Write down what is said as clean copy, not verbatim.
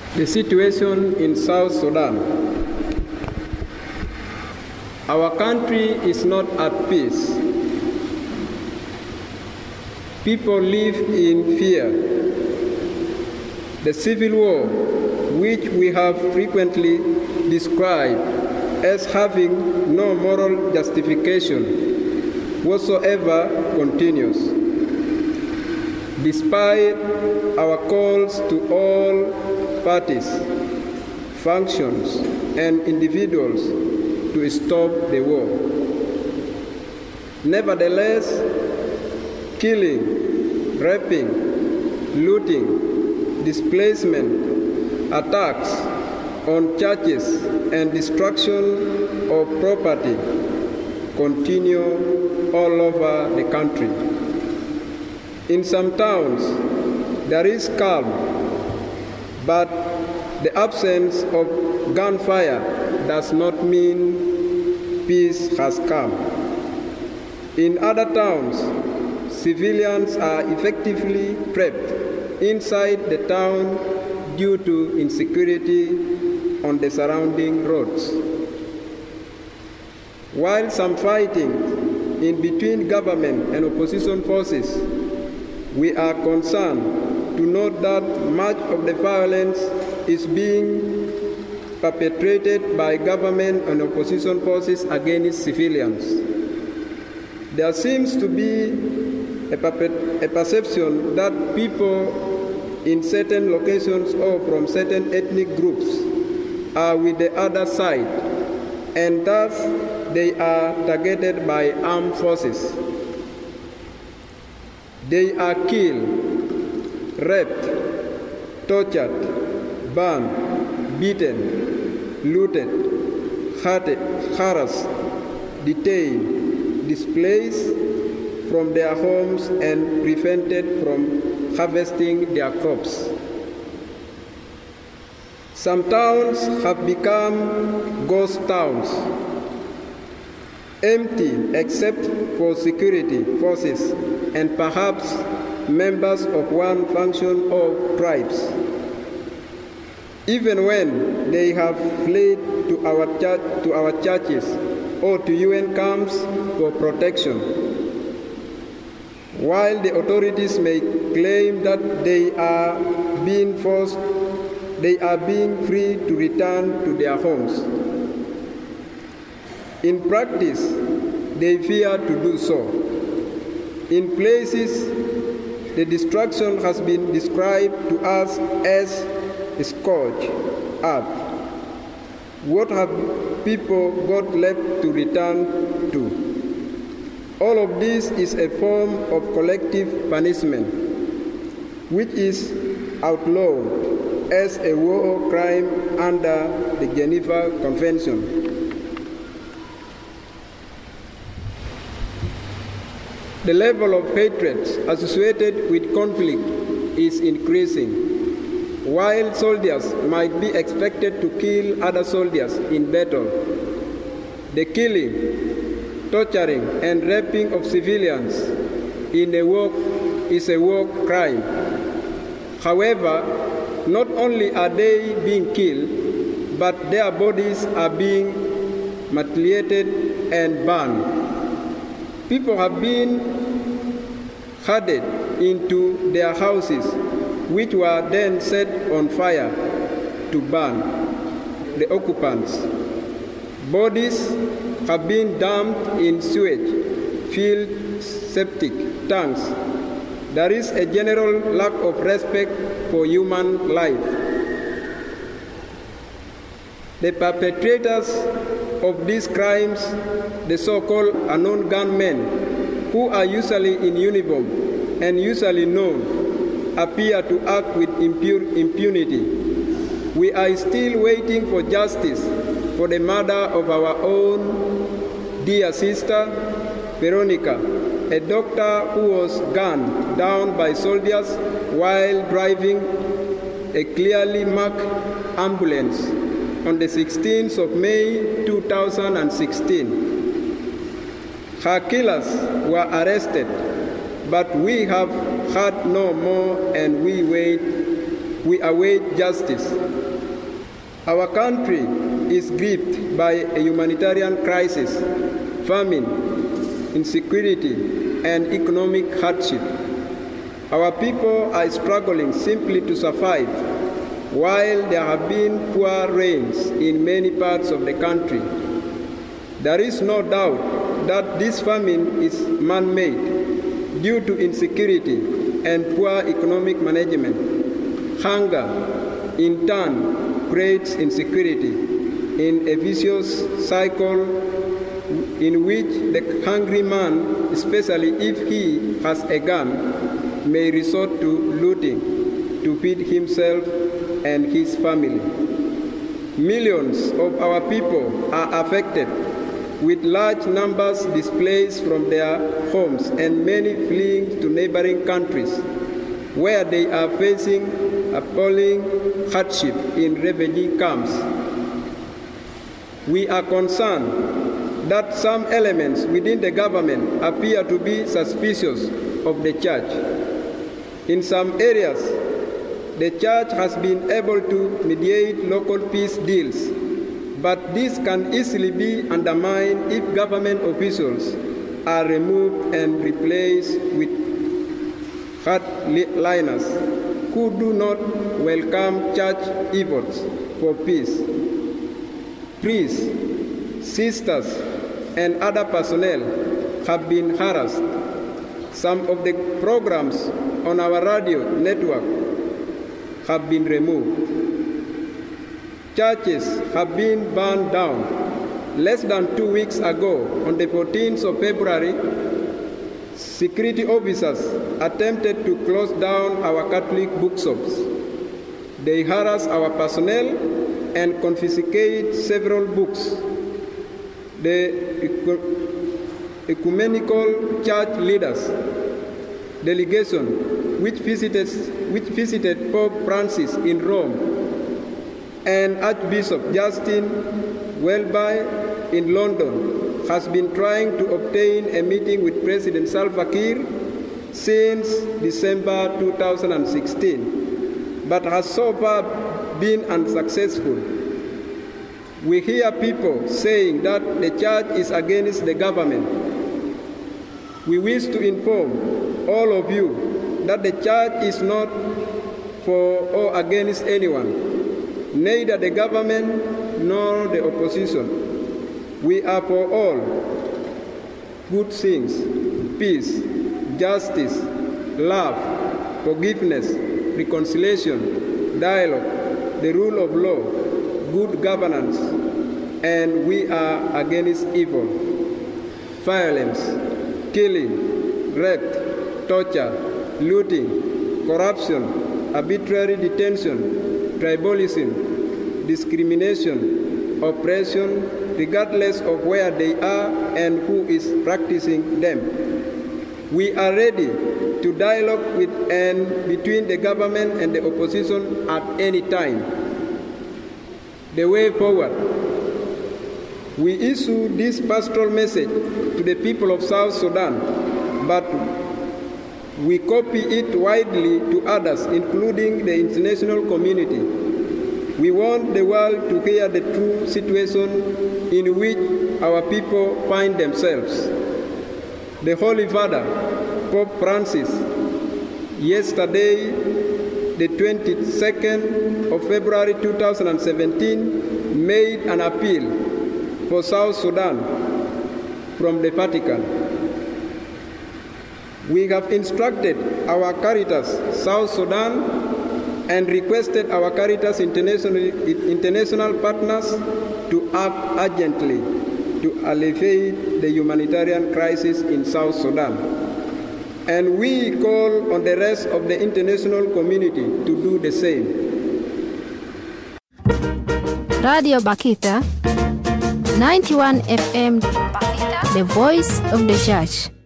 The situation in South Sudan. Our country is not at peace. People live in fear. The civil war, which we have frequently described as having no moral justification whatsoever, continues. Despite our calls to all parties, functions, and individuals to stop the war. Nevertheless, killing, raping, looting, displacement, attacks on churches, and destruction of property continue all over the country. In some towns, there is calm, but the absence of gunfire does not mean peace has come. In other towns, civilians are effectively trapped inside the town due to insecurity on the surrounding roads. While some fighting in between government and opposition forces, we are concerned to note that much of the violence is being perpetrated by government and opposition forces against civilians. There seems to be a perception that people in certain locations or from certain ethnic groups are with the other side, and thus they are targeted by armed forces. They are killed, raped, tortured, burned, beaten, looted, harassed, detained, displaced from their homes, and prevented from harvesting their crops. Some towns have become ghost towns, empty except for security forces and perhaps members of one faction or tribes. Even when they have fled to our churches or to UN camps for protection, while the authorities may claim that they are being free to return to their homes. In practice, they fear to do so. In places, the destruction has been described to us as scorched earth. What have people got left to return to? All of this is a form of collective punishment, which is outlawed as a war crime under the Geneva Convention. The level of hatred associated with conflict is increasing. While soldiers might be expected to kill other soldiers in battle, the killing, torturing, and raping of civilians is a war crime. However, not only are they being killed, but their bodies are being mutilated and burned. People have been herded into their houses, which were then set on fire to burn the occupants. Bodies have been dumped in sewage-filled septic tanks. There is a general lack of respect for human life. The perpetrators of these crimes, the so-called unknown gunmen, who are usually in uniform and usually known, appear to act with impunity. We are still waiting for justice for the murder of our own dear sister, Veronica, a doctor who was gunned down by soldiers while driving a clearly marked ambulance on the 16th of May 2016. Her killers were arrested, but we have heard no more, and we wait we await justice. Our country is gripped by a humanitarian crisis, famine, insecurity, and economic hardship. Our people are struggling simply to survive, while there have been poor rains in many parts of the country. There is no doubt that this famine is man-made due to insecurity and poor economic management. Hunger, in turn, creates insecurity in a vicious cycle in which the hungry man, especially if he has a gun, may resort to looting to feed himself and his family. Millions of our people are affected, with large numbers displaced from their homes and many fleeing to neighboring countries, where they are facing appalling hardship in refugee camps. We are concerned that some elements within the government appear to be suspicious of the church. In some areas, the church has been able to mediate local peace deals, but this can easily be undermined if government officials are removed and replaced with hardliners who do not welcome church efforts for peace. Priests, sisters, and other personnel have been harassed. Some of the programs on our radio network have been removed. Churches have been burned down. Less than 2 weeks ago, on the 14th of February, security officers attempted to close down our Catholic bookshops. They harass our personnel and confiscate several books. The ecumenical church leaders delegation which visited Pope Francis in Rome and Archbishop Justin Welby in London has been trying to obtain a meeting with President Salva Kiir since December 2016, but has so far been unsuccessful. We hear people saying that the church is against the government. We wish to inform all of you that the church is not for or against anyone, neither the government nor the opposition. We are for all good things: peace, justice, love, forgiveness, reconciliation, dialogue, the rule of law, good governance, and we are against evil, violence, killing, rape, torture, looting, corruption, arbitrary detention, tribalism, discrimination, oppression, regardless of where they are and who is practicing them. We are ready to dialogue with and between the government and the opposition at any time. The way forward. We issue this pastoral message to the people of South Sudan, but we copy it widely to others, including the international community. We want the world to hear the true situation in which our people find themselves. The Holy Father, Pope Francis, yesterday, the 22nd of February 2017, made an appeal for South Sudan from the Vatican. We have instructed our Caritas South Sudan and requested our Caritas international partners to act urgently to alleviate the humanitarian crisis in South Sudan. And we call on the rest of the international community to do the same. Radio Bakita, 91 FM, the voice of the church.